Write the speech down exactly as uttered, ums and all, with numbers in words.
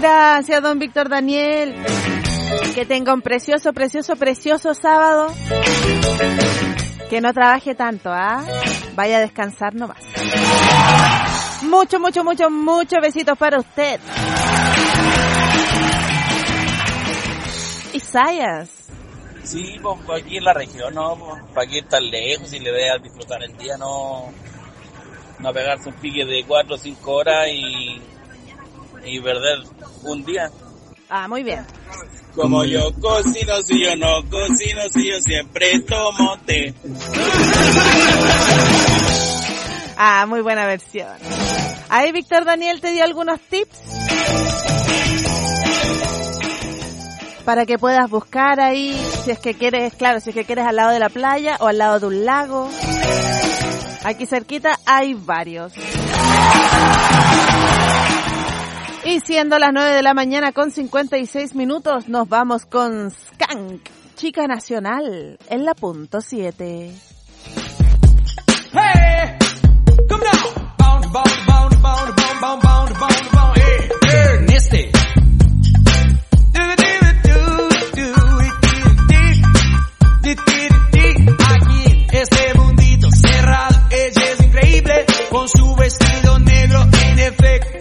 Gracias, don Víctor Daniel. Que tenga un precioso, precioso, precioso sábado. Que no trabaje tanto, ¿ah? ¿eh? Vaya a descansar nomás. Mucho, mucho, mucho, muchos besitos para usted. Isaías. Sí, pues aquí en la región, ¿no? Para aquí estar lejos y le dé a disfrutar el día, no, no pegarse un pique de cuatro o cinco horas y, y perder un día. Ah, muy bien. Como yo cocino, si yo no cocino, si yo siempre tomo té. Ah, muy buena versión. Ahí Víctor Daniel te dio algunos tips para que puedas buscar ahí, si es que quieres, claro, si es que quieres al lado de la playa o al lado de un lago. Aquí cerquita hay varios. Y siendo las nueve de la mañana con cincuenta y seis minutos, nos vamos con Skank, Chica Nacional, en la punto siete. Hey, come now, bound, bound, bound, bound, bound, bound, bound, bound, bound, hey, Erneste. Aquí en ese mundito cerrado, ella es increíble, con su vestido negro en efecto.